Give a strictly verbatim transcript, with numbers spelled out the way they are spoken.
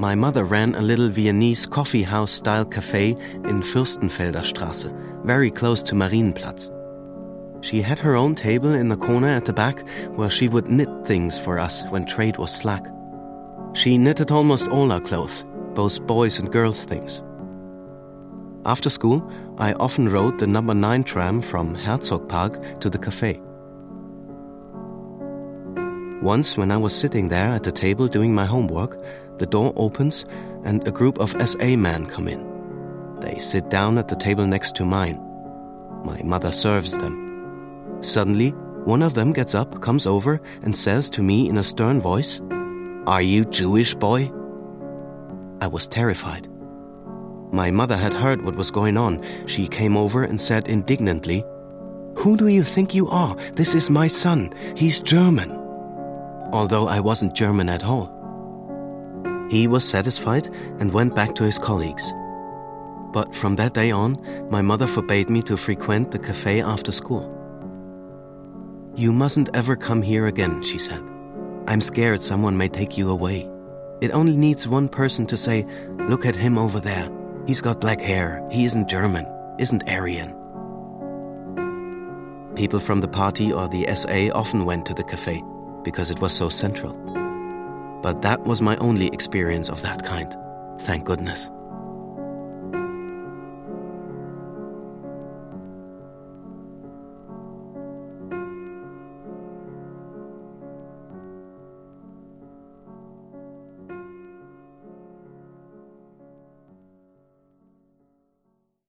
My mother ran a little Viennese coffee house-style cafe in Fürstenfelder Straße, very close to Marienplatz. She had her own table in the corner at the back where she would knit things for us when trade was slack. She knitted almost all our clothes, both boys' and girls' things. After school, I often rode the number nine tram from Herzogpark to the cafe. Once, when I was sitting there at the table doing my homework, the door opens and a group of S A men come in. They sit down at the table next to mine. My mother serves them. Suddenly, one of them gets up, comes over, and says to me in a stern voice, "Are you Jewish, boy?" I was terrified. My mother had heard what was going on. She came over and said indignantly, "Who do you think you are? This is my son. He's German." Although I wasn't German at all. He was satisfied and went back to his colleagues. But from that day on, my mother forbade me to frequent the cafe after school. "You mustn't ever come here again," she said. "I'm scared someone may take you away. It only needs one person to say, 'Look at him over there. He's got black hair. He isn't German, isn't Aryan.'" People from the party or the S A often went to the cafe because it was so central. But that was my only experience of that kind, thank goodness.